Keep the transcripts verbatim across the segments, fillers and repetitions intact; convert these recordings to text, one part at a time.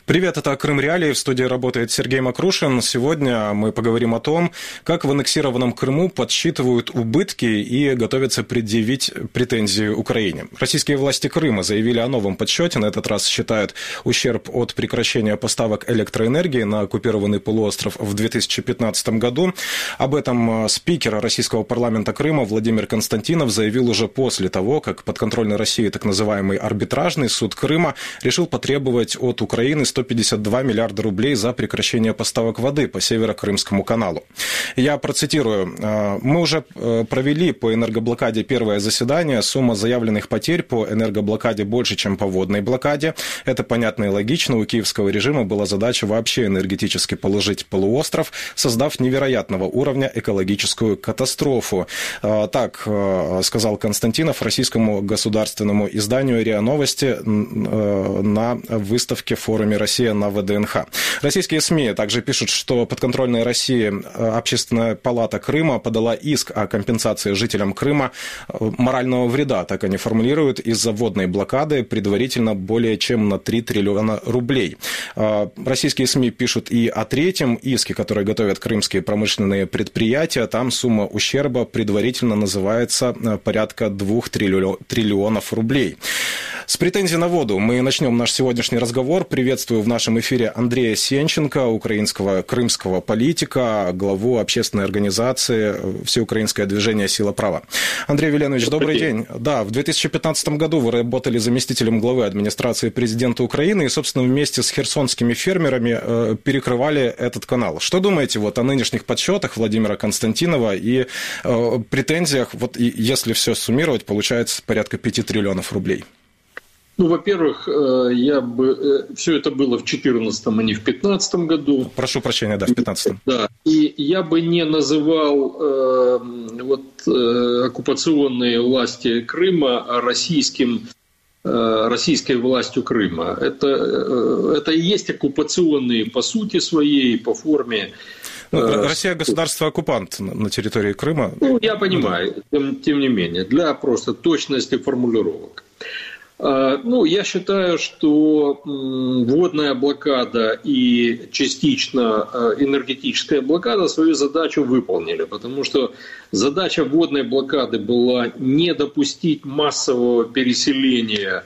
Привет, это Крым Реалии. В студии работает Сергей Макрушин. Сегодня мы поговорим о том, как в аннексированном Крыму подсчитывают убытки и готовятся предъявить претензии Украине. Российские власти Крыма заявили о новом подсчете. На этот раз считают ущерб от прекращения поставок электроэнергии на оккупированный полуостров в две тысячи пятнадцатом году. Об этом спикер российского парламента Крыма Владимир Константинов заявил уже после того, как подконтрольный России так называемый арбитражный суд Крыма решил потребовать от Украины сто пятьдесят два миллиарда рублей за прекращение поставок воды по Северо-Крымскому каналу. Я процитирую. Мы уже провели по энергоблокаде первое заседание. Сумма заявленных потерь по энергоблокаде больше, чем по водной блокаде. Это понятно и логично. У киевского режима была задача вообще энергетически положить полуостров, создав невероятного уровня экологическую катастрофу. Так сказал Константинов российскому государственному изданию РИА Новости на выставке в форуме «Россия» на ВДНХ. Российские СМИ также пишут, что подконтрольная России Общественная палата Крыма подала иск о компенсации жителям Крыма морального вреда, так они формулируют, из-за водной блокады, предварительно более чем на три триллиона рублей. Российские СМИ пишут и о третьем иске, который готовят крымские промышленные предприятия. Там сумма ущерба предварительно называется порядка двух триллионов рублей. С претензий на воду мы начнем наш сегодняшний разговор. Приветствую в нашем эфире Андрея Сенченко, украинского крымского политика, главу общественной организации «Всеукраинское движение «Сила права». Андрей Веленович, добрый день. Да, в две тысячи пятнадцатом году вы работали заместителем главы администрации президента Украины и, собственно, вместе с херсонскими фермерами э, перекрывали этот канал. Что думаете вот о нынешних подсчетах Владимира Константинова и э, претензиях, вот и, если все суммировать, получается порядка пяти триллионов рублей? Ну, во-первых, я бы... Все это было в две тысячи четырнадцатом, а не в две тысячи пятнадцатом году. Прошу прощения, да, в две тысячи пятнадцатом. Да, и я бы не называл э, вот, э, оккупационные власти Крыма российским, э, российской властью Крыма. Это, э, это и есть оккупационные по сути своей, по форме. Ну, Россия государство-оккупант на территории Крыма. Ну, я понимаю, тем, тем не менее, для просто точности формулировок. Ну, я считаю, что водная блокада и частично энергетическая блокада свою задачу выполнили, потому что задача водной блокады была не допустить массового переселения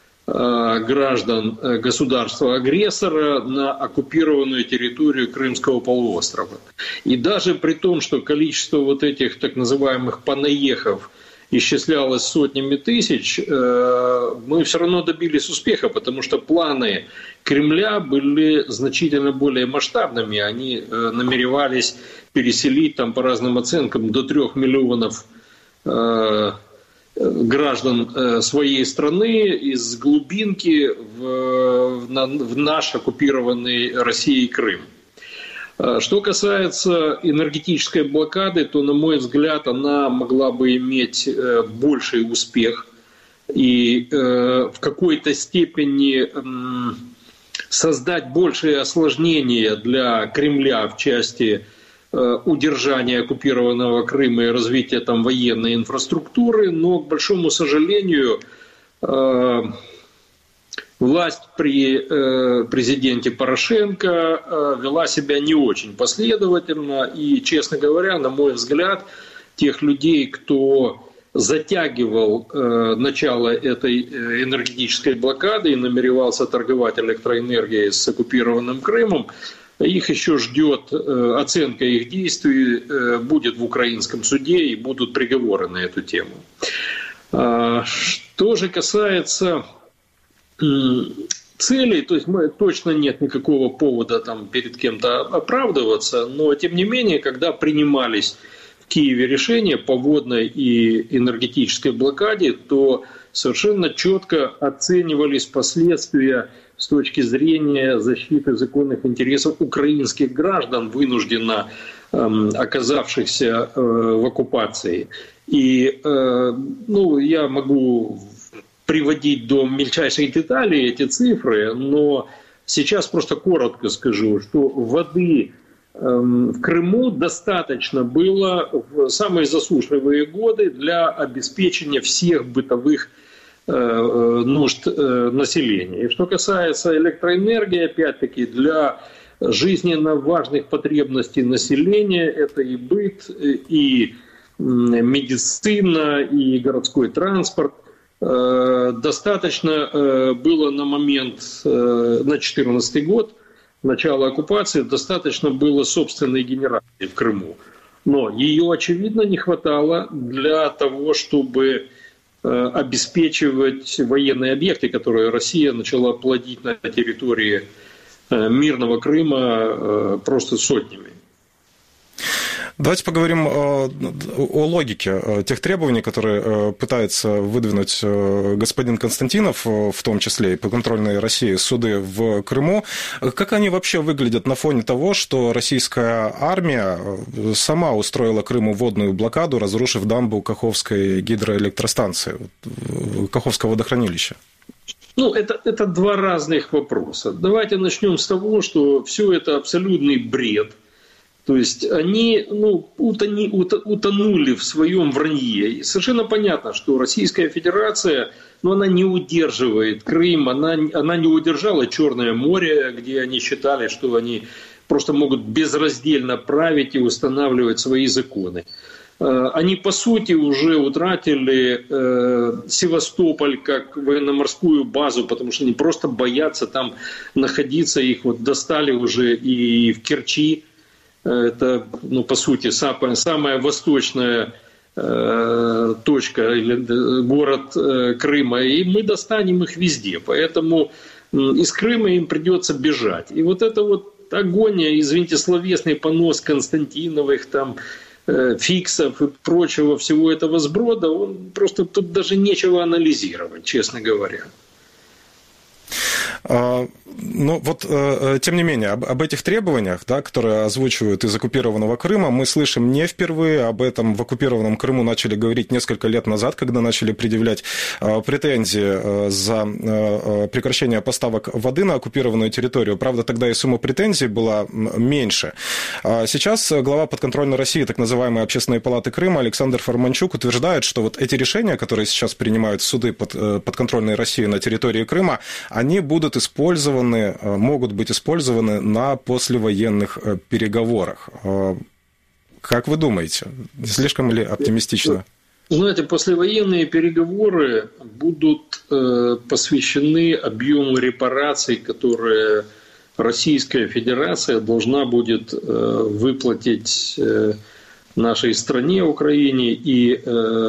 граждан государства-агрессора на оккупированную территорию Крымского полуострова. И даже при том, что количество вот этих так называемых понаехов исчислялось сотнями тысяч, мы все равно добились успеха, потому что планы Кремля были значительно более масштабными. Они намеревались переселить там, по разным оценкам до трех миллионов граждан своей страны из глубинки в наш оккупированный Россией Крым. Что касается энергетической блокады, то, на мой взгляд, она могла бы иметь больший успех и в какой-то степени создать большие осложнения для Кремля в части удержания оккупированного Крыма и развития там военной инфраструктуры, но, к большому сожалению, власть при э, президенте Порошенко э, вела себя не очень последовательно. И, честно говоря, на мой взгляд, тех людей, кто затягивал э, начало этой энергетической блокады и намеревался торговать электроэнергией с оккупированным Крымом, их еще ждет э, оценка их действий, э, будет в украинском суде и будут приговоры на эту тему. А, что же касается целей, то есть мы, точно нет никакого повода там перед кем-то оправдываться, но тем не менее, когда принимались в Киеве решения по водной и энергетической блокаде, то совершенно четко оценивались последствия с точки зрения защиты законных интересов украинских граждан, вынужденно э, оказавшихся э, в оккупации. И э, ну, я могу приводить до мельчайших деталей эти цифры, но сейчас просто коротко скажу, что воды в Крыму достаточно было в самые засушливые годы для обеспечения всех бытовых нужд населения. И что касается электроэнергии, опять-таки, для жизненно важных потребностей населения, это и быт, и медицина, и городской транспорт. Достаточно было на момент, на две тысячи четырнадцатый год, начала оккупации, достаточно было собственной генерации в Крыму. Но ее, очевидно, не хватало для того, чтобы обеспечивать военные объекты, которые Россия начала плодить на территории мирного Крыма просто сотнями. Давайте поговорим о, о логике тех требований, которые пытается выдвинуть господин Константинов, в том числе и по контрольной России суды в Крыму. Как они вообще выглядят на фоне того, что российская армия сама устроила Крыму водную блокаду, разрушив дамбу Каховской гидроэлектростанции, Каховского водохранилища? Ну, это, это два разных вопроса. Давайте начнем с того, что все это абсолютный бред. То есть они ну, утони, утонули в своем вранье. И совершенно понятно, что Российская Федерация, ну, она не удерживает Крым, она, она не удержала Черное море, где они считали, что они просто могут безраздельно править и устанавливать свои законы. Они, по сути, уже утратили э, Севастополь как военно-морскую базу, потому что они просто боятся там находиться. Их вот достали уже и в Керчи. Это, ну, по сути, самая, самая восточная э, точка, или город э, Крыма. И мы достанем их везде. Поэтому э, из Крыма им придется бежать. И вот это вот агония, извините, словесный понос Константиновых, там, Фиксов и прочего всего этого сброда, он просто тут даже нечего анализировать, честно говоря. Ну вот, тем не менее, об, об этих требованиях, да, которые озвучивают из оккупированного Крыма, мы слышим не впервые. Об этом в оккупированном Крыму начали говорить несколько лет назад, когда начали предъявлять претензии за прекращение поставок воды на оккупированную территорию. Правда, тогда и сумма претензий была меньше. Сейчас глава подконтрольной России, так называемой Общественной палаты Крыма, Александр Фарманчук утверждает, что вот эти решения, которые сейчас принимают суды под, подконтрольной России на территории Крыма, они будут использованы, могут быть использованы на послевоенных переговорах. Как вы думаете, слишком ли оптимистично? Знаете, послевоенные переговоры будут посвящены объему репараций, которые Российская Федерация должна будет выплатить нашей стране, Украине, и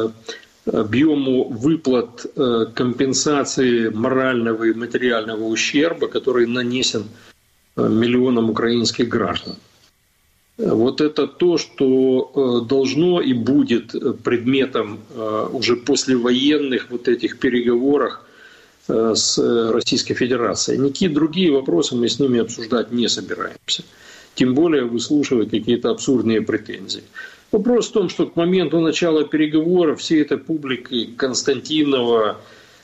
объему выплат компенсации морального и материального ущерба, который нанесен миллионам украинских граждан. Вот это то, что должно и будет предметом уже послевоенных вот этих переговоров с Российской Федерацией. Никакие другие вопросы мы с ними обсуждать не собираемся. Тем более выслушивать какие-то абсурдные претензии. Вопрос в том, что к моменту начала переговоров всей этой публики Константинова,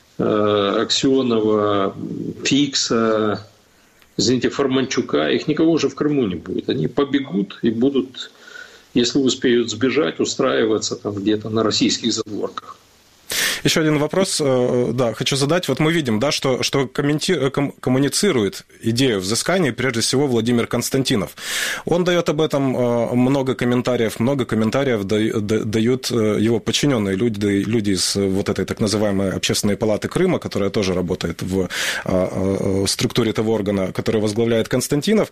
Аксенова, Фикса, извините, Фарманчука, их никого уже в Крыму не будет. Они побегут и будут, если успеют сбежать, устраиваться там где-то на российских задворках. Еще один вопрос, да, хочу задать. Вот мы видим, да, что, что комменти... коммуницирует идею взыскания прежде всего Владимир Константинов. Он дает об этом много комментариев, много комментариев дают его подчиненные люди, люди из вот этой так называемой Общественной палаты Крыма, которая тоже работает в структуре того органа, который возглавляет Константинов.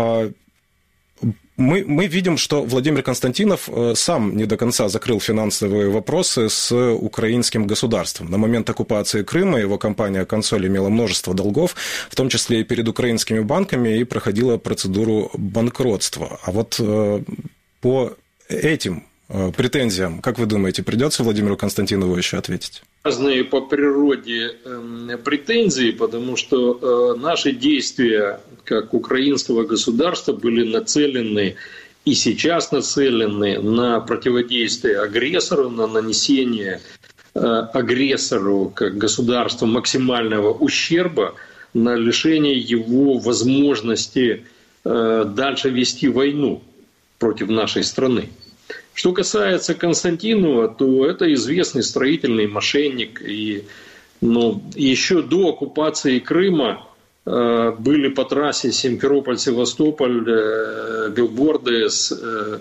Мы, мы видим, что Владимир Константинов сам не до конца закрыл финансовые вопросы с украинским государством. На момент оккупации Крыма его компания «Консоль» имела множество долгов, в том числе и перед украинскими банками, и проходила процедуру банкротства. А вот по этим претензиям, как вы думаете, придется Владимиру Константинову еще ответить? Разные по природе претензии, потому что наши действия как украинского государства были нацелены и сейчас нацелены на противодействие агрессору, на нанесение агрессору как государству максимального ущерба, на лишение его возможности дальше вести войну против нашей страны. Что касается Константинова, то это известный строительный мошенник, и Но еще до оккупации Крыма были по трассе Симферополь-Севастополь билборды с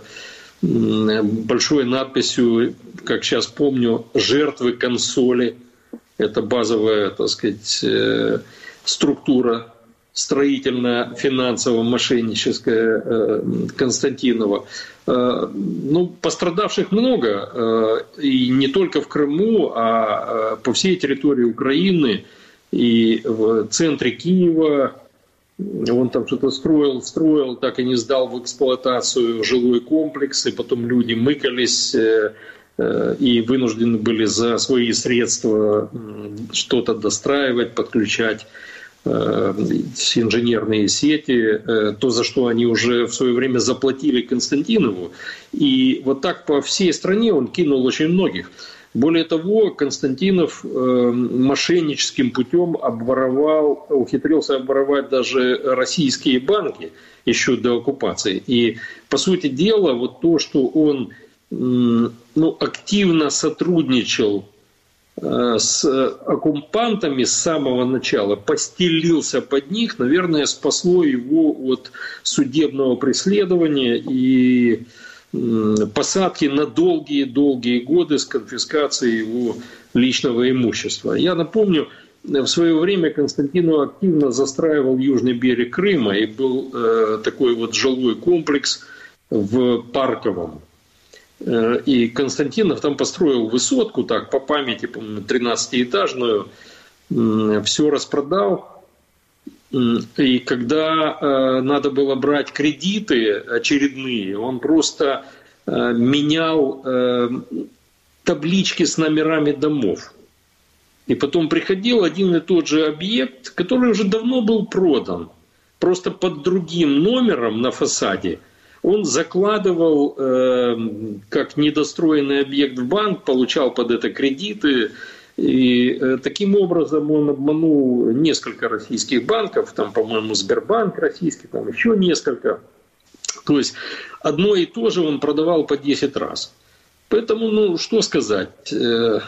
большой надписью, как сейчас помню, «Жертвы консоли». Это базовая, так сказать, структура строительная, финансово-мошенническая Константинова. Ну, пострадавших много, и не только в Крыму, а по всей территории Украины, и в центре Киева. Он там что-то строил, строил, так и не сдал в эксплуатацию жилой комплекс, и потом люди мыкались и вынуждены были за свои средства что-то достраивать, подключать инженерные сети, то, за что они уже в свое время заплатили Константинову. И вот так по всей стране он кинул очень многих. Более того, Константинов мошенническим путем обворовал, ухитрился обворовать даже российские банки еще до оккупации. И, по сути дела, вот то, что он ну, активно сотрудничал с оккупантами с самого начала, постелился под них, наверное, спасло его от судебного преследования и посадки на долгие-долгие годы с конфискацией его личного имущества. Я напомню, в свое время Константинов активно застраивал южный берег Крыма, и был э, такой вот жилой комплекс в Парковом. И Константинов там построил высотку, так, по памяти, по-моему, тринадцатиэтажную, все распродал. И когда э, надо было брать кредиты очередные, он просто э, менял э, таблички с номерами домов. И потом приходил один и тот же объект, который уже давно был продан, просто под другим номером на фасаде. Он закладывал э, как недостроенный объект в банк, получал под это кредиты. И э, таким образом он обманул несколько российских банков, там, по-моему, Сбербанк российский, там еще несколько. То есть одно и то же он продавал по десять раз. Поэтому, ну, что сказать... Э,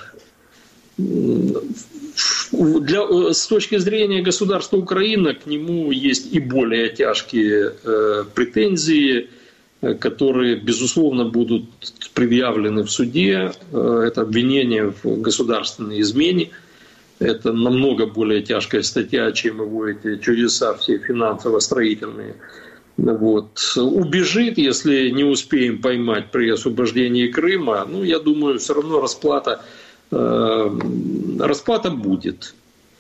Для, с точки зрения государства Украина к нему есть и более тяжкие э, претензии, которые, безусловно, будут предъявлены в суде. Э, это обвинение в государственной измене. Это намного более тяжкая статья, чем его эти чудеса все финансово-строительные. Вот. Убежит, если не успеем поймать при освобождении Крыма. Ну, я думаю, все равно расплата расплата будет.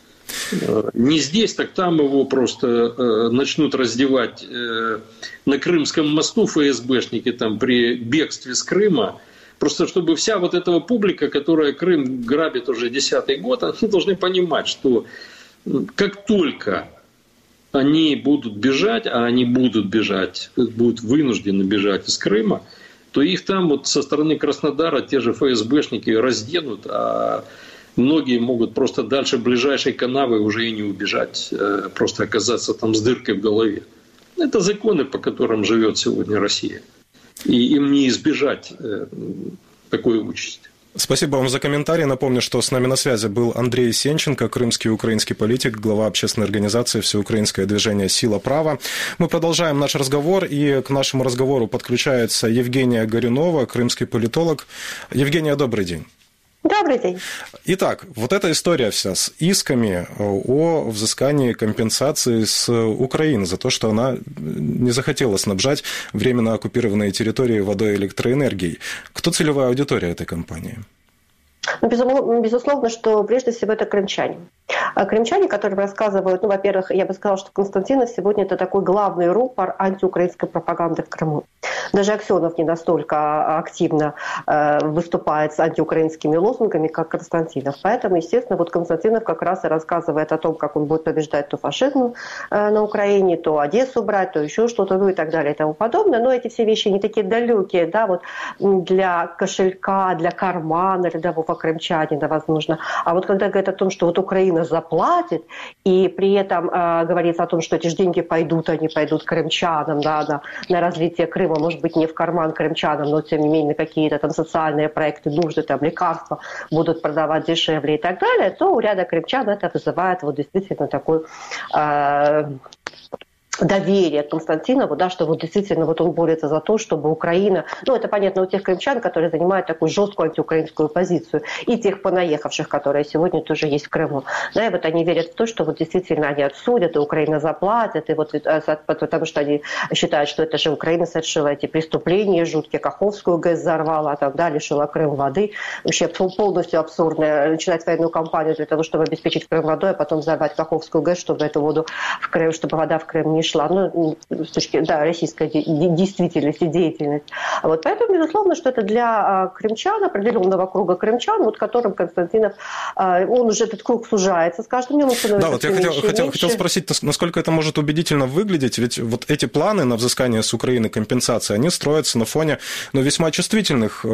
Не здесь, так там его просто начнут раздевать на Крымском мосту ФСБшники там, при бегстве с Крыма. Просто чтобы вся вот эта публика, которая Крым грабит уже десятый год, они должны понимать, что как только они будут бежать, а они будут бежать, будут вынуждены бежать из Крыма, то их там вот со стороны Краснодара те же ФСБшники разденут, а многие могут просто дальше ближайшей канавы уже и не убежать, просто оказаться там с дыркой в голове. Это законы, по которым живет сегодня Россия. И им не избежать такой участи. Спасибо вам за комментарий. Напомню, что с нами на связи был Андрей Сенченко, крымский украинский политик, глава общественной организации «Всеукраинское движение «Сила права». Мы продолжаем наш разговор, и к нашему разговору подключается Евгения Горюнова, крымский политолог. Евгения, добрый день. Добрый день. Итак, вот эта история вся с исками о взыскании компенсации с Украины за то, что она не захотела снабжать временно оккупированные территории водой и электроэнергией. Кто целевая аудитория этой компании? Безусловно, что прежде всего это крымчане. Крымчане, которые рассказывают, ну, во-первых, я бы сказала, что Константинов сегодня это такой главный рупор антиукраинской пропаганды в Крыму. Даже Аксенов не настолько активно э, выступает с антиукраинскими лозунгами, как Константинов. Поэтому, естественно, вот Константинов как раз и рассказывает о том, как он будет побеждать то фашизм э, на Украине, то Одессу брать, то еще что-то, ну и так далее и тому подобное. Но эти все вещи не такие далекие, да, вот для кошелька, для кармана рядового крымчанина, возможно. А вот когда говорят о том, что вот Украина заплатит, и при этом э, говорится о том, что эти же деньги пойдут, они пойдут крымчанам, да, на, на развитие Крыма, может быть, не в карман крымчанам, но, тем не менее, на какие-то там социальные проекты, нужды, там, лекарства будут продавать дешевле и так далее, то у ряда крымчан это вызывает вот действительно такой... Э, доверие к Константинову, да, что вот действительно вот он борется за то, чтобы Украина, ну это понятно у тех крымчан, которые занимают такую жесткую антиукраинскую позицию, и тех понаехавших, которые сегодня тоже есть в Крыму, да, и вот они верят в то, что вот действительно они отсудят, и Украина заплатит, и вот потому что они считают, что это же Украина совершила эти преступления жуткие, Каховскую ГЭС взорвала, там, да, лишила Крым воды, вообще полностью абсурдно начинать военную кампанию для того, чтобы обеспечить Крым водой, а потом взорвать Каховскую ГЭС, чтобы эту воду в Крым, чтобы вода в Крым не шла, ну, с точки, да, российской действительности, деятельности. Вот, поэтому, безусловно, что это для крымчан, определенного круга крымчан, вот которым Константинов, он уже, этот круг сужается с каждым днем. Он становится да, вот я хотел, хотел, хотел спросить, насколько это может убедительно выглядеть, ведь вот эти планы на взыскание с Украины компенсации, они строятся на фоне, ну, весьма чувствительных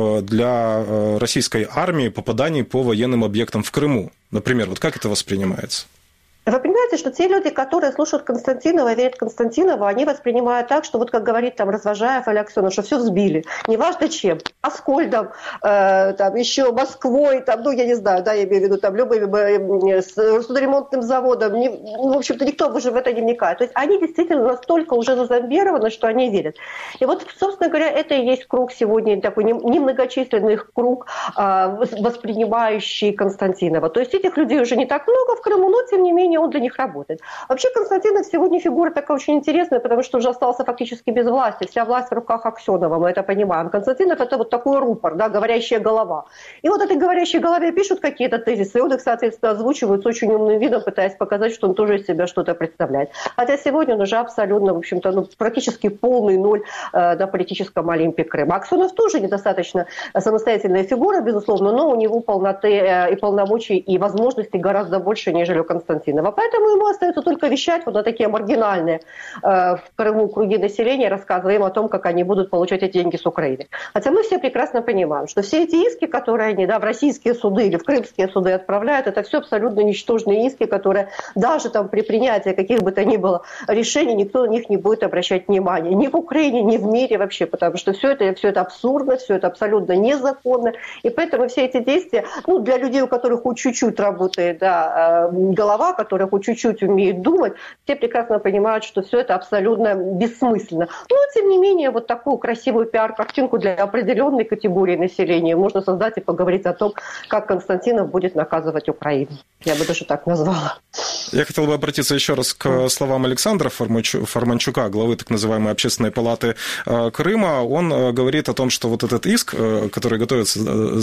для российской армии попаданий по военным объектам в Крыму. Например, вот как это воспринимается? Вы понимаете, что те люди, которые слушают Константинова и верят Константинову, они воспринимают так, что вот как говорит там Развожаев или Аксенов, что все взбили. Неважно чем. Аскольдом, э, там еще Москвой, там, ну я не знаю, да, я имею в виду там любым э, с судоремонтным заводом. Не, ну, в общем-то, никто уже в это не вникает. То есть они действительно настолько уже зазомбированы, что они верят. И вот, собственно говоря, это и есть круг сегодня, такой немногочисленный круг, э, воспринимающий Константинова. То есть этих людей уже не так много в Крыму, но тем не менее он для них работает. Вообще Константинов сегодня фигура такая очень интересная, потому что уже остался фактически без власти. Вся власть в руках Аксенова, мы это понимаем. Константинов это вот такой рупор, да, говорящая голова. И вот этой говорящей голове пишут какие-то тезисы, и он их, соответственно, озвучивает с очень умным видом, пытаясь показать, что он тоже из себя что-то представляет. Хотя сегодня он уже абсолютно, в общем-то, ну, практически полный ноль э, на политическом Олимпе Крыма. Аксенов тоже недостаточно самостоятельная фигура, безусловно, но у него полноты э, и полномочий, и возможностей гораздо больше, нежели у Константинова. Поэтому ему остается только вещать вот на такие маргинальные э, в Крыму круги населения, рассказывая им о том, как они будут получать эти деньги с Украины. Хотя мы все прекрасно понимаем, что все эти иски, которые они, да, в российские суды или в крымские суды отправляют, это все абсолютно ничтожные иски, которые даже там при принятии каких бы то ни было решений никто на них не будет обращать внимания. Ни в Украине, ни в мире вообще, потому что все это, все это абсурдно, все это абсолютно незаконно. И поэтому все эти действия, ну, для людей, у которых хоть чуть-чуть работает, да, голова, которые хоть чуть-чуть умеют думать, все прекрасно понимают, что все это абсолютно бессмысленно. Но, тем не менее, вот такую красивую пиар-картинку для определенной категории населения можно создать и поговорить о том, как Константинов будет наказывать Украину. Я бы даже так назвала. Я хотел бы обратиться еще раз к словам Александра Форманчука, главы так называемой Общественной палаты Крыма. Он говорит о том, что вот этот иск, который готовится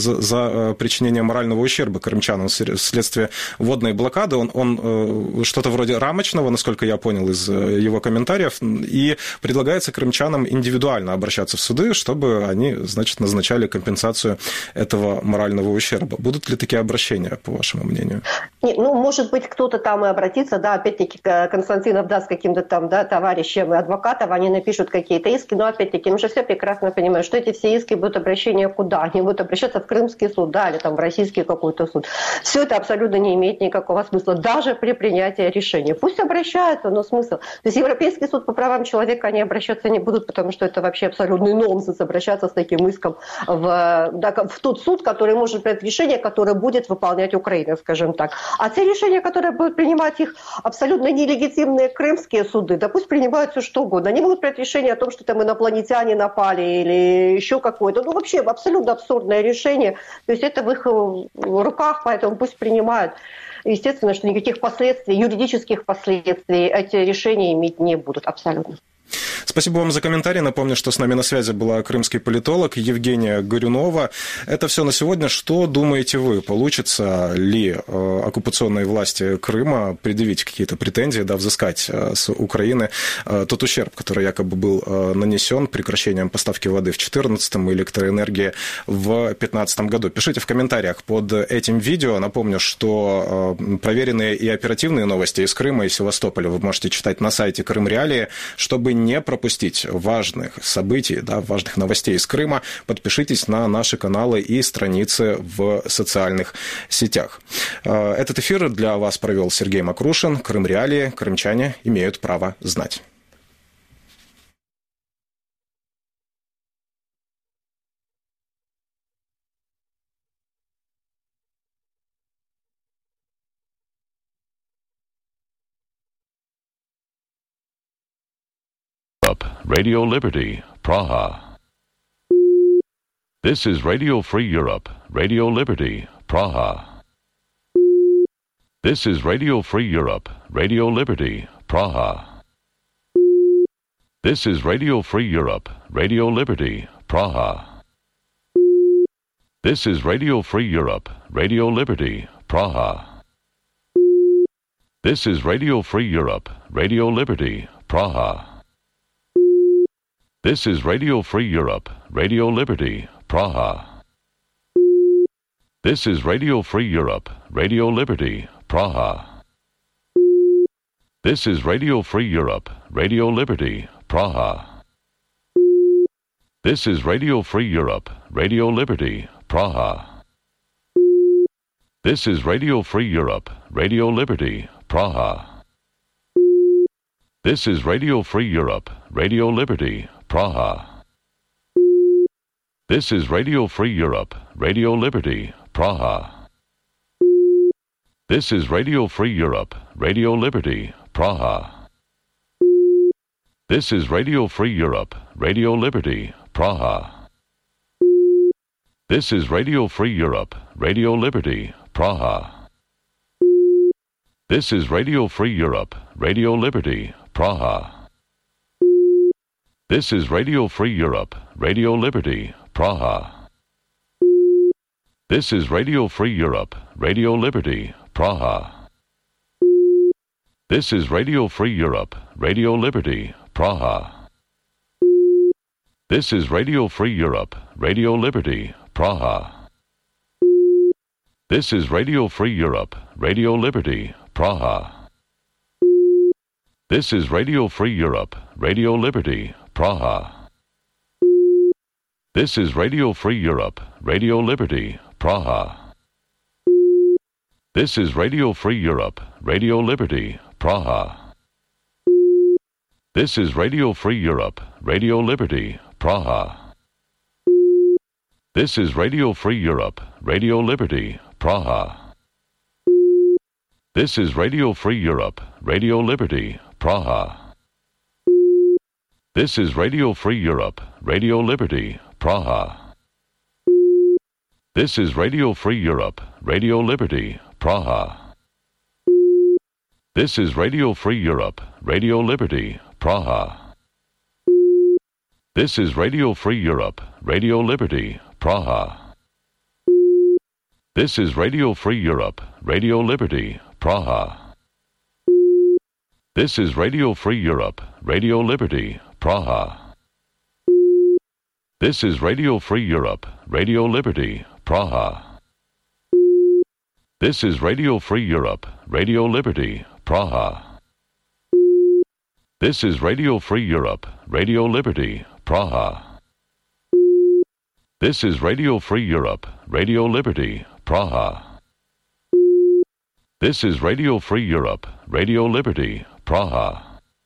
за причинение морального ущерба крымчанам вследствие водной блокады, он, он что-то вроде рамочного, насколько я понял из его комментариев, и предлагается крымчанам индивидуально обращаться в суды, чтобы они, значит, назначали компенсацию этого морального ущерба. Будут ли такие обращения, по вашему мнению? Нет, ну, может быть, кто-то там и обратится, да, опять-таки Константинов, да, с каким-то там, да, товарищем и адвокатом, они напишут какие-то иски, но, опять-таки, мы же все прекрасно понимаем, что эти все иски будут обращения куда? Они будут обращаться в Крымский суд, да, или там в российский какой-то суд. Все это абсолютно не имеет никакого смысла, даже при принятии решения. Пусть обращаются, но смысл. То есть Европейский суд по правам человека они обращаться не будут, потому что это вообще абсолютный нонсенс обращаться с таким иском в, да, в тот суд, который может принять решение, которое будет выполнять Украина, скажем так. А те решения, которые будут принимать их абсолютно нелегитимные крымские суды, да пусть принимают все что угодно. Они будут принять решение о том, что там инопланетяне напали или еще какое-то. Ну, вообще абсолютно абсурдное решение. То есть это в их руках, поэтому пусть принимают. Естественно, что никаких последствий, юридических последствий эти решения иметь не будут абсолютно. Спасибо вам за комментарий. Напомню, что с нами на связи была крымский политолог Евгения Горюнова. Это все на сегодня. Что думаете вы? Получится ли оккупационной власти Крыма предъявить какие-то претензии, да, взыскать с Украины тот ущерб, который якобы был нанесен прекращением поставки воды в две тысячи четырнадцатом и электроэнергии в две тысячи пятнадцатом году? Пишите в комментариях под этим видео. Напомню, что проверенные и оперативные новости из Крыма и Севастополя вы можете читать на сайте Крым Реалии, чтобы не пропустить пропустить важных событий, да, важных новостей из Крыма, подпишитесь на наши каналы и страницы в социальных сетях. Этот эфир для вас провел Сергей Макрушин. Крым Реалии. Крымчане имеют право знать. Radio Liberty, Praha. This is Radio Free Europe, Radio Liberty, Praha. This is Radio Free Europe, Radio Liberty, Praha. This is Radio Free Europe, Radio Liberty, Praha. This is Radio Free Europe, Radio Liberty, Praha. This is Radio Free Europe, Radio Liberty, Praha. This is Radio Free Europe, Radio Liberty, Praha. This is Radio Free Europe, Radio Liberty, Praha. This is Radio Free Europe, Radio Liberty, Praha. This is Radio Free Europe, Radio Liberty, Praha. This is Radio Free Europe, Radio Liberty, Praha. This is Radio Free Europe, Radio Liberty, Praha. This is Radio Free Europe, Radio Liberty, Praha. This is Radio Free Europe, Radio Liberty, Praha. This is Radio Free Europe, Radio Liberty, Praha. This is Radio Free Europe, Radio Liberty, Praha. This is Radio Free Europe, Radio Liberty, Praha. This is Radio Free Europe, Radio Liberty, Praha. This is Radio Free Europe, Radio Liberty, Praha. This is Radio Free Europe, Radio Liberty, Praha. This is Radio Free Europe, Radio Liberty, Praha. This is Radio Free Europe, Radio Liberty, Praha. This is Radio Free Europe, Radio Liberty, Praha. This is Radio Free Europe, Radio Liberty, Praha. This is Radio Free Europe, Radio Liberty, Praha. This is Radio Free Europe, Radio Liberty, Praha. This is Radio Free Europe, Radio Liberty, Praha. This is Radio Free Europe, Radio Liberty, Praha. This is Radio Free Europe, Radio Liberty, Praha. This is Radio Free Europe, Radio Liberty, Praha. This is Radio Free Europe, Radio Liberty, Praha. This is Radio Free Europe, Radio Liberty, Praha. This is Radio Free Europe, Radio Liberty, Praha. This is Radio Free Europe, Radio Liberty, Praha. This is Radio Free Europe, Radio Liberty, Praha. This is Radio Free Europe, Radio Liberty, Praha. This is Radio Free Europe, Radio Liberty, Praha. This is Radio Free Europe, Radio Liberty, Praha. This is Radio Free Europe, Radio Liberty, Praha.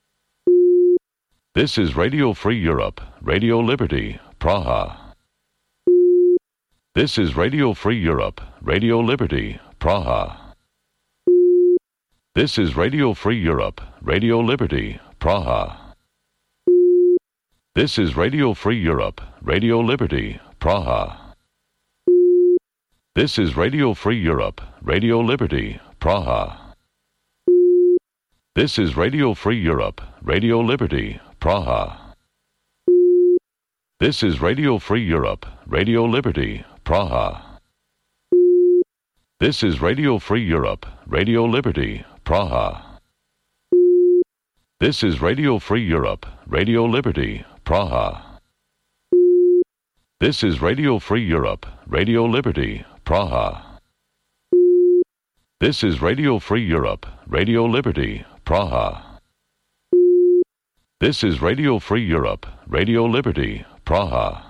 This is Radio Free Europe, Radio Liberty, Praha. This is Radio Free Europe, Radio Liberty, Praha. This is Radio Free Europe, Radio Liberty, Praha. This is Radio Free Europe, Radio Liberty, Praha. This is Radio Free Europe, Radio Liberty, Praha. This is Radio Free Europe, Radio Liberty, Praha. This is Radio Free Europe, Radio Liberty, Praha. This is Radio Free Europe, Radio Liberty, Praha. This is Radio Free Europe, Radio Liberty, Praha. This is Radio Free Europe, Radio Liberty, Praha. This is Radio Free Europe, Radio Liberty, Praha. This is Radio Free Europe, Radio Liberty, Praha.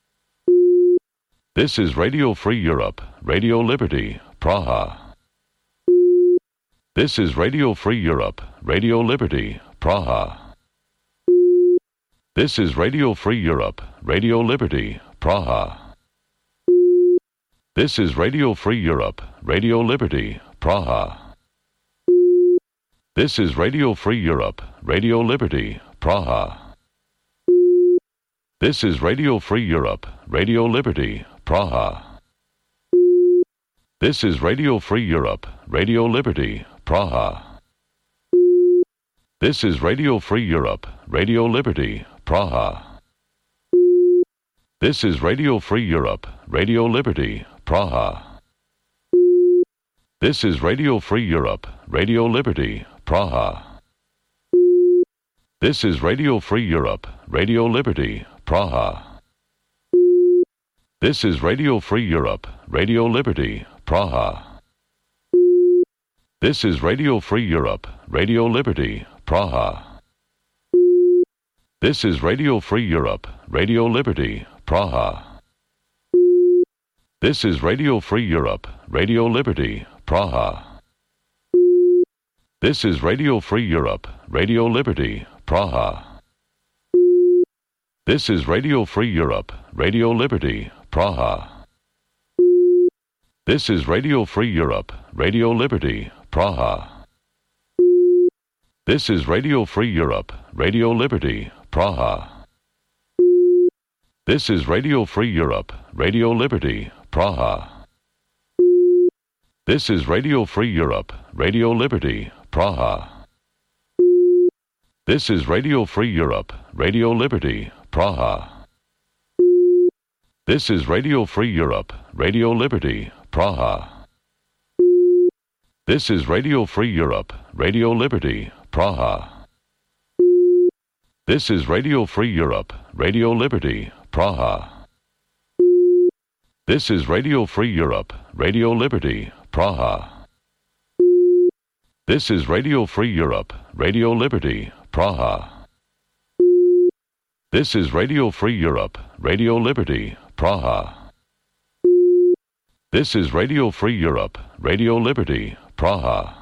This is Radio Free Europe, Radio Liberty, Praha. This is Radio Free Europe, Radio Liberty, Praha. This is Radio Free Europe, Radio Liberty, Praha. This is Radio Free Europe, Radio Liberty, Praha. This is Radio Free Europe, Radio Liberty, Praha. This is Radio Free Europe, Radio Liberty, Praha. This is Radio Free Europe, Radio Liberty, Praha. This is Radio Free Europe, Radio Liberty, Praha. This is Radio Free Europe, Radio Liberty, Praha. This is Radio Free Europe, Radio Liberty, Praha. This is Radio Free Europe, Radio Liberty, Praha. This is Radio Free Europe, Radio Liberty, Praha. This is Radio Free Europe, Radio Liberty, Praha. This is Radio Free Europe, Radio Liberty, Praha. This is Radio Free Europe, Radio Liberty, Praha. This is Radio Free Europe, Radio Liberty, Praha. This is Radio Free Europe, Radio Liberty, Praha. This is Radio Free Europe, Radio Liberty, Praha. This is Radio Free Europe, Radio Liberty, Praha. This is Radio Free Europe, Radio Liberty, Praha. This is Radio Free Europe, Radio Liberty, Praha. This is Radio Free Europe, Radio Liberty, Praha. This is Radio Free Europe, Radio Liberty, Praha. This is Radio Free Europe, Radio Liberty, Praha. This is Radio Free Europe, Radio Liberty, Praha. This is Radio Free Europe, Radio Liberty, Praha. This is Radio Free Europe, Radio Liberty, Praha. This is Radio Free Europe, Radio Liberty, Praha. This is Radio Free Europe, Radio Liberty, Praha.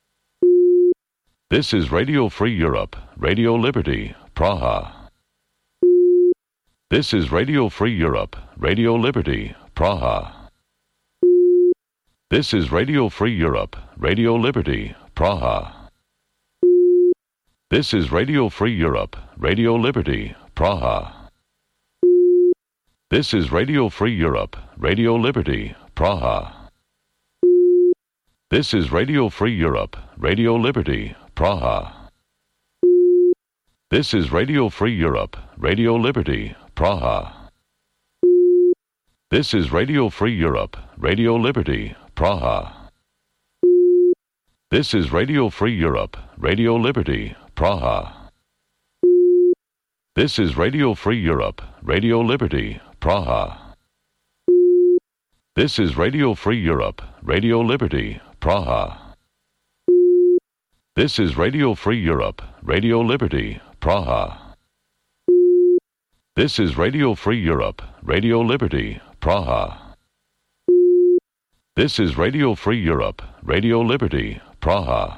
This is Radio Free Europe, Radio Liberty, Praha. This is Radio Free Europe, Radio Liberty, Praha. This is Radio Free Europe, Radio Liberty, Praha. This is Radio Free Europe, Radio Liberty, Praha. This is Radio Free Europe, Radio Liberty, Praha. This is Radio Free Europe, Radio Liberty, Praha. This is Radio Free Europe, Radio Liberty, Praha. This is Radio Free Europe, Radio Liberty, Praha. This is Radio Free Europe, Radio Liberty, Praha. This is Radio Free Europe, Radio Liberty, Praha. This is Radio Free Europe, Radio Liberty, Praha. This is Radio Free Europe, Radio Liberty, Praha. This is Radio Free Europe, Radio Liberty, Praha. This is Radio Free Europe, Radio Liberty, Praha.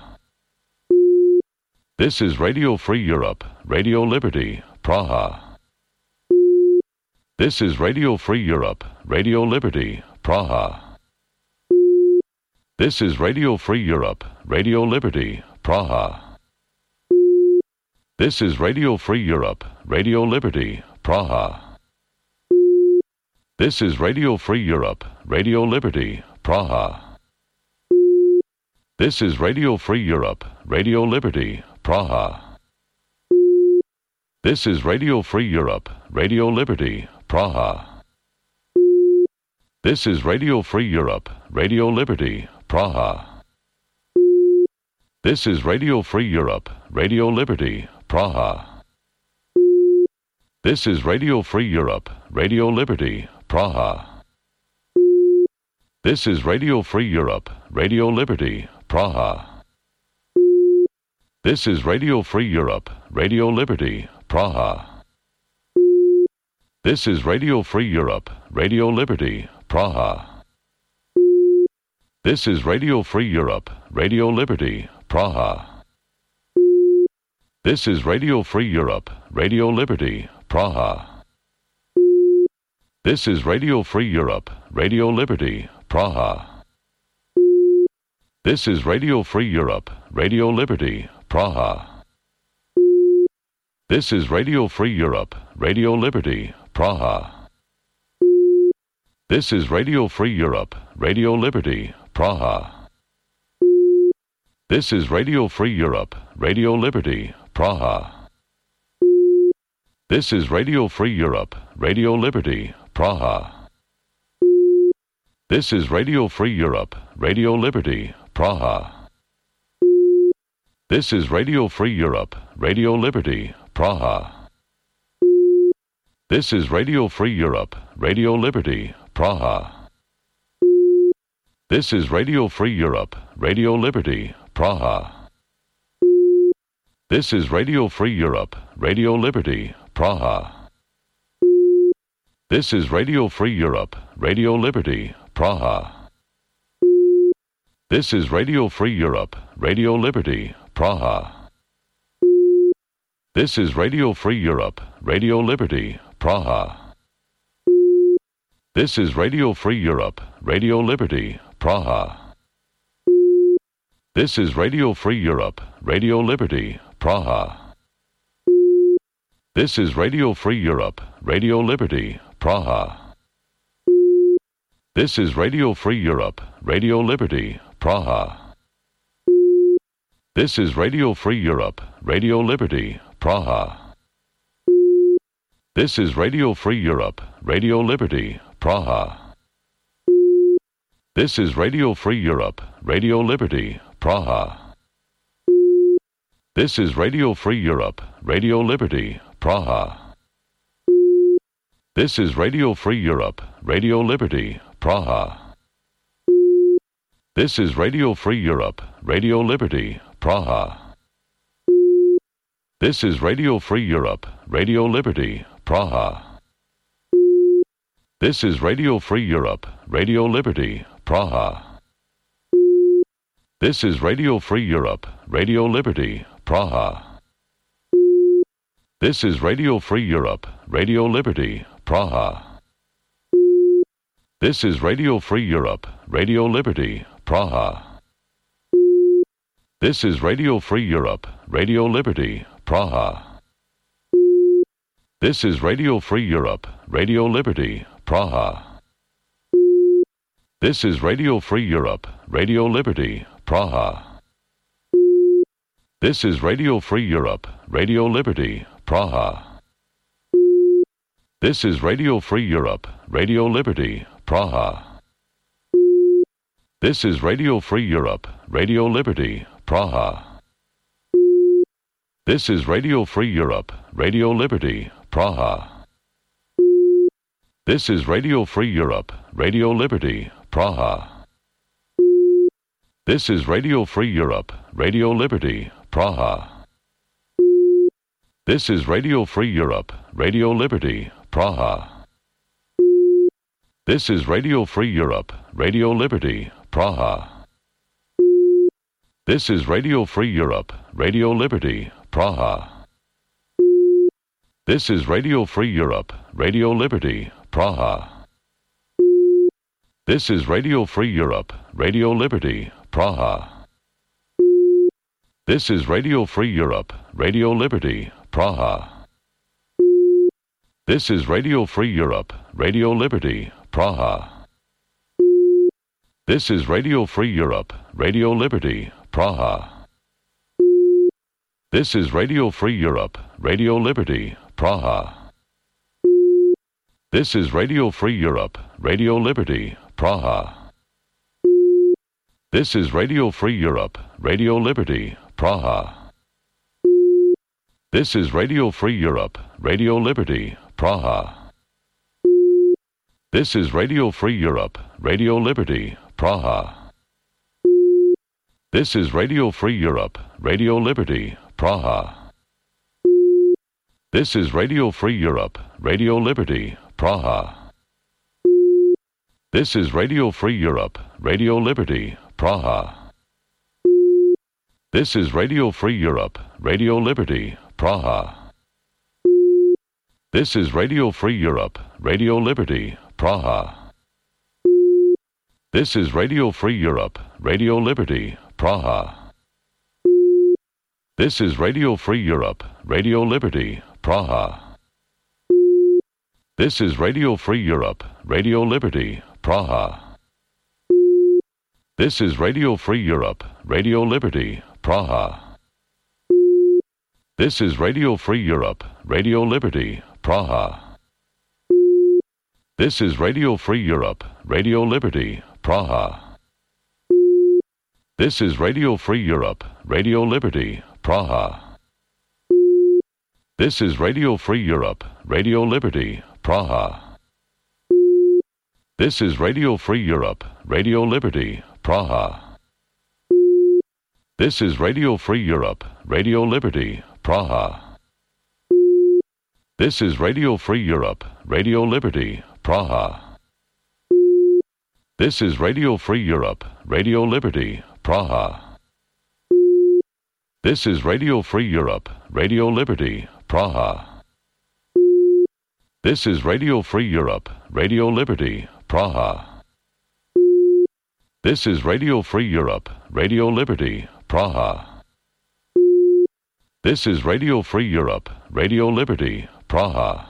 This is Radio Free Europe, Radio Liberty, Praha. This is Radio Free Europe, Radio Liberty, Praha. This is Radio Free Europe, Radio Liberty, Praha. This is Radio Free Europe, Radio Liberty, Praha. This is Radio Free Europe, Radio Liberty, Praha. This is Radio Free Europe, Radio Liberty, Praha. This is Radio Free Europe, Radio Liberty, Praha. This is Radio Free Europe, Radio Liberty, Praha. This is Radio Free Europe, Radio Liberty, Praha. This is Radio Free Europe, Radio Liberty, Praha. This is Radio Free Europe, Radio Liberty, Praha. This is Radio Free Europe, Radio Liberty, Praha. This is Radio Free Europe, Radio Liberty, Praha. This is Radio Free Europe, Radio Liberty, Praha. This is Radio Free Europe, Radio Liberty, Praha. This is Radio Free Europe, Radio Liberty, Praha. This is Radio Free Europe, Radio Liberty, Praha. This is Radio Free Europe, Radio Liberty, Praha. This is Radio Free Europe, Radio Liberty, Praha. This is Radio Free Europe, Radio Liberty, Praha. This is Radio Free Europe, Radio Liberty, Praha. This is Radio Free Europe, Radio Liberty, Praha. This is Radio Free Europe, Radio Liberty, Praha. This is Radio Free Europe, Radio Liberty, Praha. This is Radio Free Europe, Radio Liberty, Praha. This is Radio Free Europe, Radio Liberty, Praha. This is Radio Free Europe, Radio Liberty, Praha. This is Radio Free Europe, Radio Liberty, Praha. This is Radio Free Europe, Radio Liberty, Praha. This is Radio Free Europe, Radio Liberty, Praha. This is Radio Free Europe, Radio Liberty, Praha. This is Radio Free Europe, Radio Liberty, Praha. This is Radio Free Europe, Radio Liberty, Praha. This is Radio Free Europe, Radio Liberty, Praha. This is Radio Free Europe, Radio Liberty, Praha. This is Radio Free Europe, Radio Liberty, Praha. This is Radio Free Europe, Radio Liberty, Praha. This is Radio Free Europe, Radio Liberty, Praha. This is Radio Free Europe, Radio Liberty, Praha. This is Radio Free Europe, Radio Liberty, Praha. This is Radio Free Europe, Radio Liberty, Praha. This is Radio Free Europe, Radio Liberty, Praha. This is Radio Free Europe, Radio Liberty, Praha. This is Radio Free Europe, Radio Liberty, Praha. This is Radio Free Europe, Radio Liberty, Praha. This is Radio Free Europe, Radio Liberty, Praha. This is Radio Free Europe, Radio Liberty, Praha. This is Radio Free Europe, Radio Liberty, Praha. This is Radio Free Europe, Radio Liberty, Praha. This is Radio Free Europe, Radio Liberty, Praha. This is Radio Free Europe, Radio Liberty, Praha. This is Radio Free Europe, Radio Liberty, Praha. This is Radio Free Europe, Radio Liberty, Praha. This is Radio Free Europe, Radio Liberty, Praha. This is Radio Free Europe, Radio Liberty, Praha. This is Radio Free Europe, Radio Liberty, Praha. This is Radio Free Europe, Radio Liberty, Praha. This is Radio Free Europe, Radio Liberty, Praha. This is Radio Free Europe, Radio Liberty, Praha. This is Radio Free Europe, Radio Liberty, Praha. This is Radio Free Europe, Radio Liberty, Praha. This is Radio Free Europe, Radio Liberty, Praha. This is Radio Free Europe, Radio Liberty, Praha. This is Radio Free Europe, Radio Liberty, Praha. This is Radio Free Europe, Radio Liberty, Praha. This is Radio Free Europe, Radio Liberty, Praha. This is Radio Free Europe, Radio Liberty, Praha. This is Radio Free Europe, Radio Liberty, Praha. This is Radio Free Europe, Radio Liberty, Praha. This is Radio Free Europe, Radio Liberty, Praha. This is Radio Free Europe, Radio Liberty, Praha. This is Radio Free Europe, Radio Liberty, Praha. This is Radio Free Europe, Radio Liberty, Praha. This is Radio Free Europe, Radio Liberty, Praha. This is Radio Free Europe, Radio Liberty, Praha. This is Radio Free Europe, Radio Liberty, Praha. This is Radio Free Europe, Radio Liberty, Praha. This is Radio Free Europe, Radio Liberty, Praha. This is Radio Free Europe, Radio Liberty, Praha. This is Radio Free Europe, Radio Liberty, Praha. This is Radio Free Europe, Radio Liberty, Praha. This is Radio Free Europe, Radio Liberty, Praha. This is Radio Free Europe, Radio Liberty, Praha. This is Radio Free Europe, Radio Liberty, Praha. This is Radio Free Europe, Radio Liberty, Praha. This is Radio Free Europe, Radio Liberty, Praha. This is Radio Free Europe, Radio Liberty, Praha.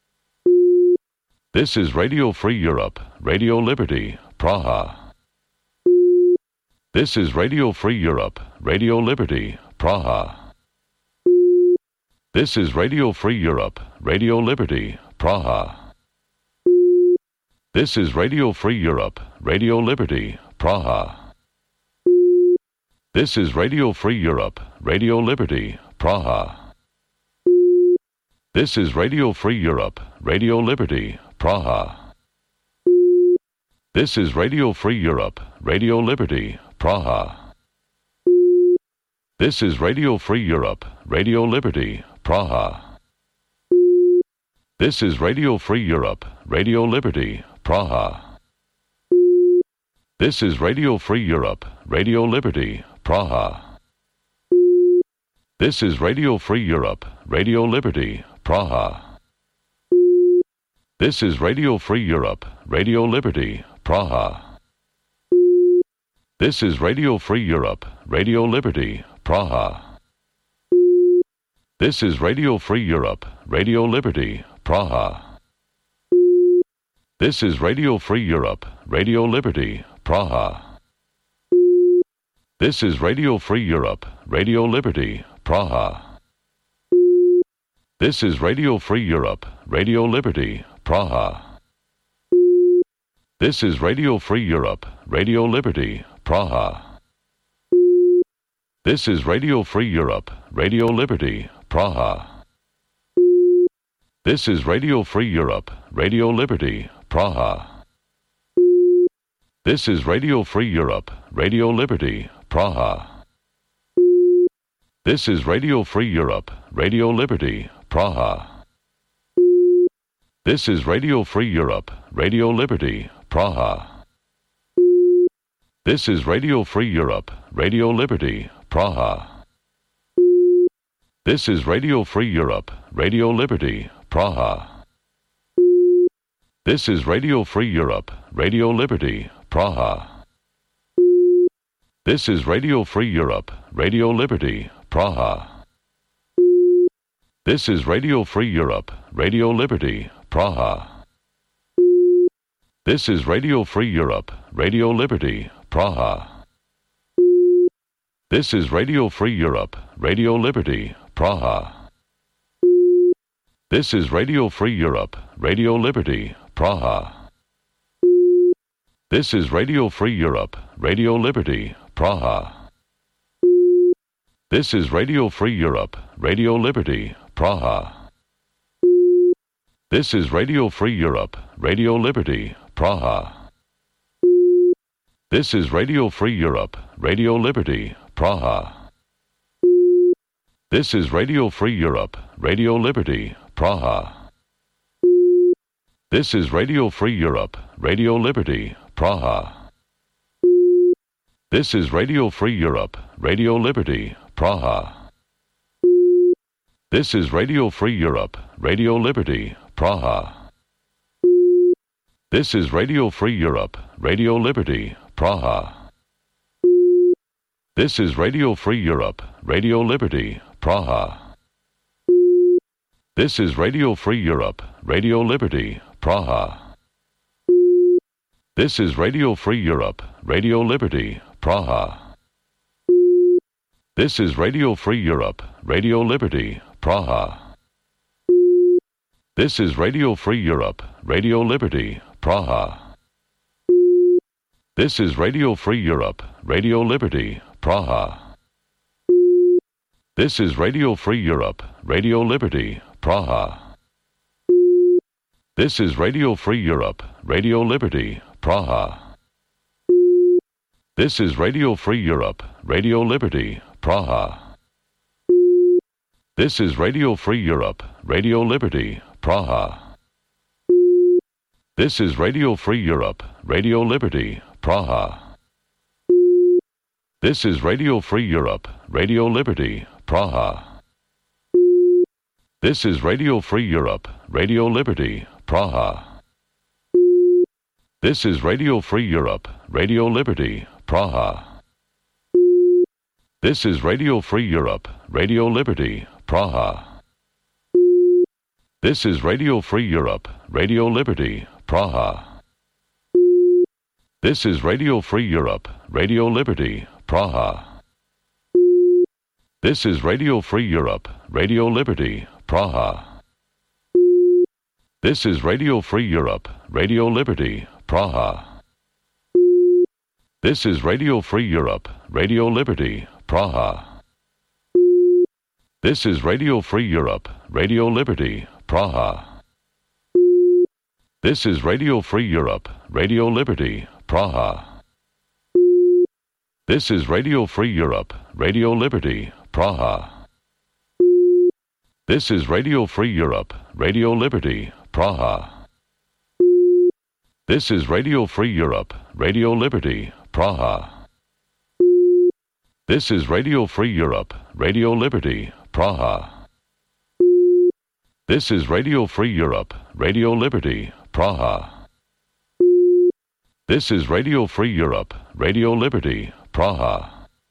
This is Radio Free Europe, Radio Liberty, Praha. This is Radio Free Europe, Radio Liberty, Praha. This is Radio Free Europe, Radio Liberty, Praha. This is Radio Free Europe, Radio Liberty, Praha. This is Radio Free Europe, Radio Liberty, Praha. This is Radio Free Europe, Radio Liberty, Praha. This is Radio Free Europe, Radio Liberty, Praha. This is Radio Free Europe, Radio Liberty, Praha. This is Radio Free Europe, Radio Liberty, Praha. This is Radio Free Europe, Radio Liberty, Praha. This is Radio Free Europe, Radio Liberty, Praha. This is Radio Free Europe, Radio Liberty, Praha. This is Radio Free Europe, Radio Liberty, Praha. This is Radio Free Europe, Radio Liberty, Praha. This is Radio Free Europe, Radio Liberty, Praha. This is Radio Free Europe, Radio Liberty, Praha. This is Radio Free Europe, Radio Liberty, Praha. This is Radio Free Europe, Radio Liberty, Praha. This is Radio Free Europe, Radio Liberty, Praha. This is Radio Free Europe, Radio Liberty, Praha. This is Radio Free Europe, Radio Liberty, Praha. This is Radio Free Europe, Radio Liberty, Praha. This is Radio Free Europe, Radio Liberty, Praha. This is Radio Free Europe, Radio Liberty, Praha. This is Radio Free Europe, Radio Liberty, Praha. This is Radio Free Europe, Radio Liberty, Praha. This is Radio Free Europe, Radio Liberty, Praha. This is Radio Free Europe, Radio Liberty, Praha. This is Radio Free Europe, Radio Liberty, Praha. This is Radio Free Europe, Radio Liberty, Praha. This is Radio Free Europe, Radio Liberty, Praha. This is Radio Free Europe, Radio Liberty, Praha. This is Radio Free Europe, Radio Liberty, Praha. This is Radio Free Europe, Radio Liberty, Praha. This is Radio Free Europe, Radio Liberty, Praha. This is Radio Free Europe, Radio Liberty, Praha. This is Radio Free Europe, Radio Liberty, Praha. This is Radio Free Europe, Radio Liberty, Praha. This is Radio Free Europe, Radio Liberty, Praha. This is Radio Free Europe, Radio Liberty, Praha. This is Radio Free Europe, Radio Liberty, Praha. This is Radio Free Europe, Radio Liberty, Praha. This is Radio Free Europe, Radio Liberty, Praha. This is Radio Free Europe, Radio Liberty, Praha. This is Radio Free Europe, Radio Liberty, Praha. This is Radio Free Europe, Radio Liberty, Praha. This is Radio Free Europe, Radio Liberty, Praha. This is Radio Free Europe, Radio Liberty, Praha. This is Radio Free Europe, Radio Liberty, Praha. This is Radio Free Europe, Radio Liberty, Praha. This is Radio Free Europe, Radio Liberty, Praha. This is Radio Free Europe, Radio Liberty, Praha. This is Radio Free Europe, Radio Liberty, Praha. This is Radio Free Europe, Radio Liberty, Praha. This is Radio Free Europe, Radio Liberty, Praha. This is Radio Free Europe, Radio Liberty, Praha. This is Radio Free Europe, Radio Liberty, Praha. This is Radio Free Europe, Radio Liberty, Praha. This is Radio Free Europe, Radio Liberty, Praha. This is Radio Free Europe, Radio Liberty, Praha. This is Radio Free Europe, Radio Liberty, Praha. This is Radio Free Europe, Radio Liberty, Praha. This is Radio Free Europe, Radio Liberty, Praha. This is Radio Free Europe, Radio Liberty, Praha. This is Radio Free Europe, Radio Liberty, Praha. This is Radio Free Europe, Radio Liberty, Praha. This is Radio Free Europe, Radio Liberty, Praha. This is Radio Free Europe, Radio Liberty, Praha.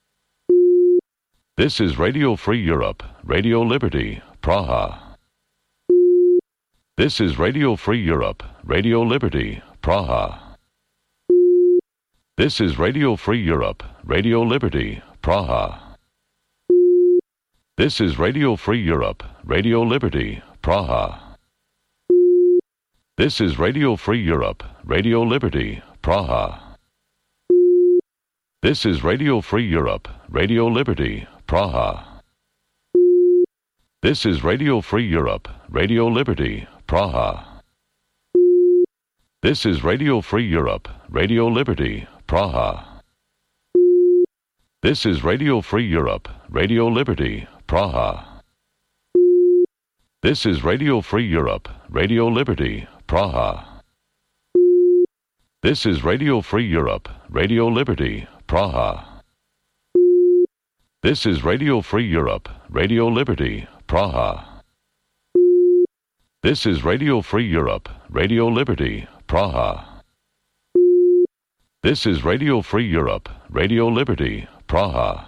This is Radio Free Europe, Radio Liberty, Praha. This is Radio Free Europe, Radio Liberty, Praha. This is Radio Free Europe, Radio Liberty, Praha. This is Radio Free Europe, Radio Liberty, Praha. This is Radio Free Europe, Radio Liberty, Praha. This is Radio Free Europe, Radio Liberty, Praha. This is Radio Free Europe, Radio Liberty, Praha. This is Radio Free Europe, Radio Liberty, Praha. This is Radio Free Europe, Radio Liberty, Praha. This is Radio Free Europe, Radio Liberty, Praha. This is Radio Free Europe, Radio Liberty, Praha. This is Radio Free Europe, Radio Liberty, Praha. This is Radio Free Europe, Radio Liberty, Praha. This is Radio Free Europe, Radio Liberty, Praha.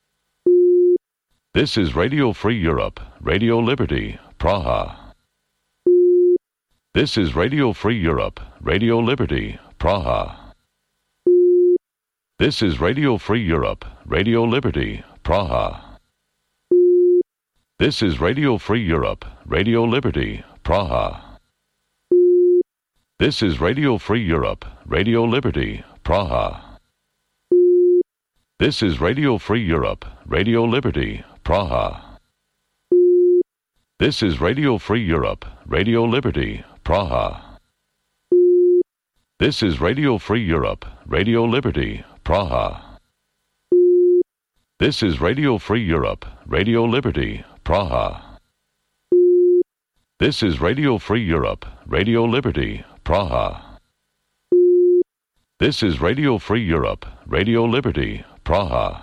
This is Radio Free Europe, Radio Liberty, Praha. This is Radio Free Europe, Radio Liberty, Praha. This is Radio Free Europe, Radio Liberty, Praha. This is Radio Free Europe, Radio Liberty, Praha. This is Radio Free Europe, Radio Liberty, Praha. This is Radio Free Europe, Radio Liberty, Praha. This is Radio Free Europe, Radio Liberty, Praha. This is Radio Free Europe, Radio Liberty, Praha. This is Radio Free Europe, Radio Liberty, Praha. This is Radio Free Europe, Radio Liberty, Praha. This is Radio Free Europe, Radio Liberty, Praha.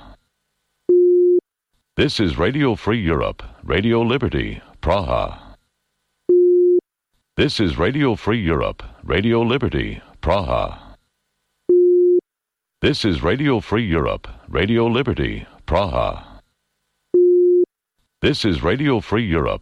This is Radio Free Europe, Radio Liberty, Praha. This is Radio Free Europe, Radio Liberty, Praha. This is Radio Free Europe, Radio Liberty, Praha. This is Radio Free Europe,